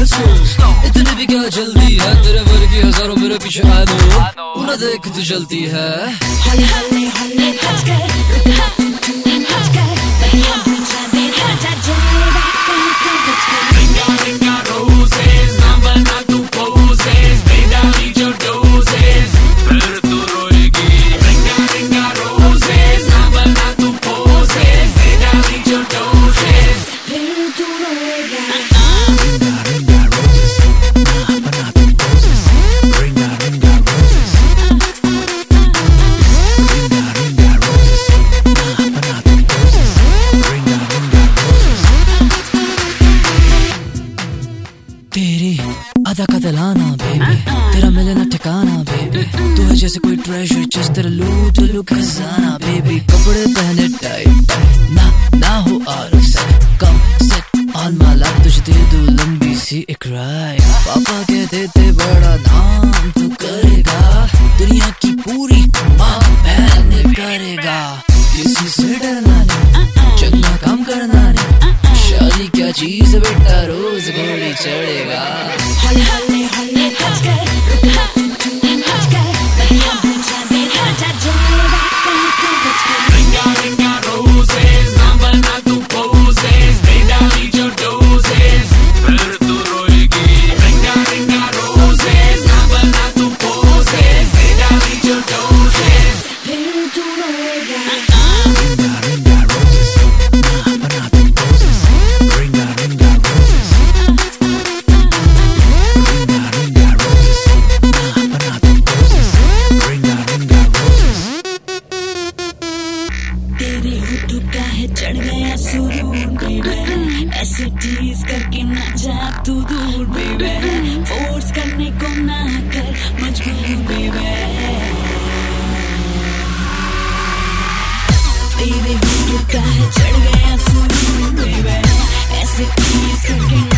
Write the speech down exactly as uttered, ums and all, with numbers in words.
Slow. इतनी भी क्या जल्दी है, तेरे वर्गी हजारों मेरे पीछे आ दो। उन्हें देख तू जलती है। हले हले हले हट गए, हट गए, बहिया बुझा दे, हटा जाएगा, कहीं तो बच गए। Ringa ringa roses, ना बना तू poses, दे डाली जो doses, फिर तू रोएगी। Ringa ringa roses, ना बना तू poses, दे डाली जो doses, फिर तू रोएगा। Ringa ringa roses, ना बना तू poses, Ringa ringa roses, Ringa ringa roses, ना बना तू poses, Ringa ringa roses। तेरी आधा का दिलाना बेबी, तेरा मिलना ठिकाना बेबी, तू है जैसे कोई ट्रेजर, जिस तरह लूट लू खजाना बेबी। कपड़े पहने टाइट ना ना हो और set, come set on my love, तुझे दे दूं लंबी सी एक राइड। पापा कहते थे बड़ा नाम तू करेगा, दुनिया की पूरी माँ बहन करेगा। किसी से डरना नहीं, चंगा काम करना नहीं, शादी क्या चीज है बेटा, रोज घोड़ी चढ़ेगा। हले हले हले हट गए, हट गए, बहिया बुझा दे, हटा जाएगा, कहीं तो बच गए। Ringa ringa roses, ना बना तू poses, दे डाली जो doses, फिर तू रोएगी। Ringa ringa roses, ना बना तू poses, दे डाली जो doses, फिर तू रोएगा। Ringa ringa roses, ना बना तू poses, Ringa ringa roses, Ringa ringa roses, ना बना तू poses, Ringa ringa roses। तेरे होठों का है चढ़ गया सुरूर बेबे, ऐसे टीज करके ना जा तू दूर बेबे, फोर्स करने को ना कर मजबूर बेबे। तेरे होठों का है चढ़ गया सुरूर बेबे, ऐसे टीज करके ना